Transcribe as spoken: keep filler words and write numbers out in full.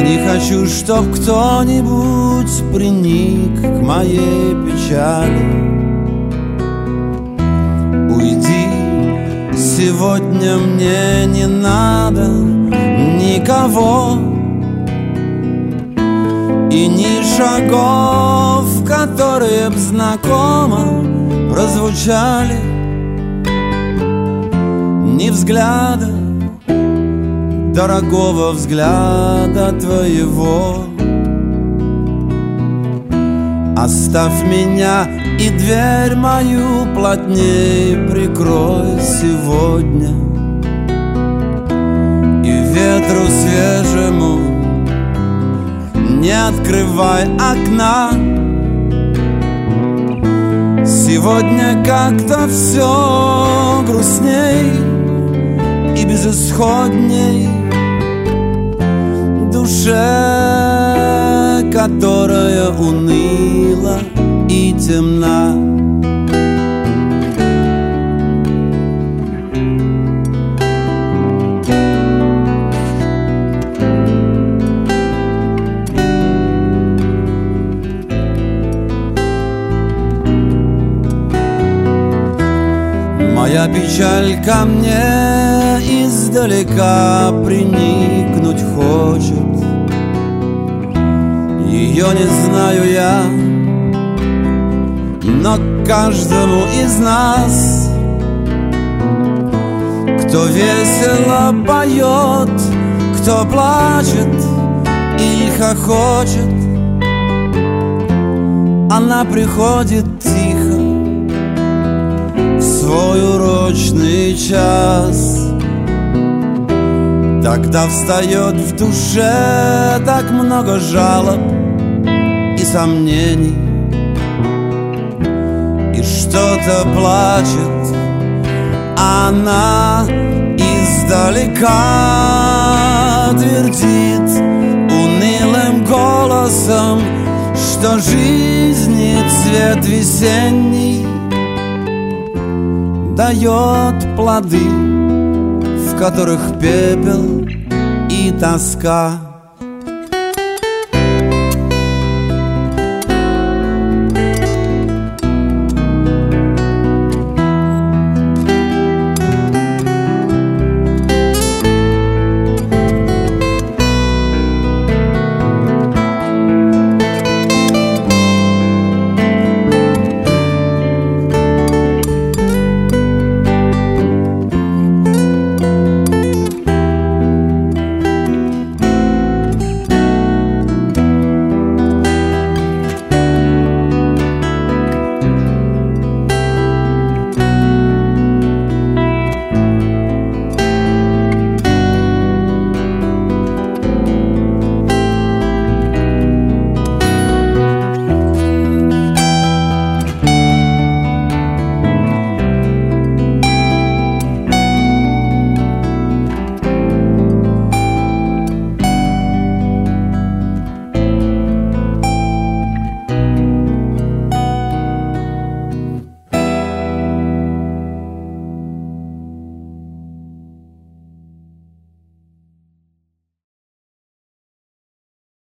Не хочу, чтоб кто-нибудь приник к моей печали. Уйди, сегодня мне не надо никого и ни шагов, которые б знакомо прозвучали, ни взгляда, дорогого взгляда твоего. Оставь меня и дверь мою плотней прикрой сегодня, и ветру свежему не открывай окна. Сегодня как-то все грустней и безысходней душе, которая уныла и темна. Моя печаль ко мне издалека приникнуть хочет. Ее не знаю я, но каждому из нас, кто весело поет, кто плачет и хохочет, она приходит тихо в свой урочный час. Тогда встает в душе так много жалоб и сомнений, и что-то плачет она издалека, твердит унылым голосом, что жизни цвет весенний дает плоды, в которых пепел и тоска.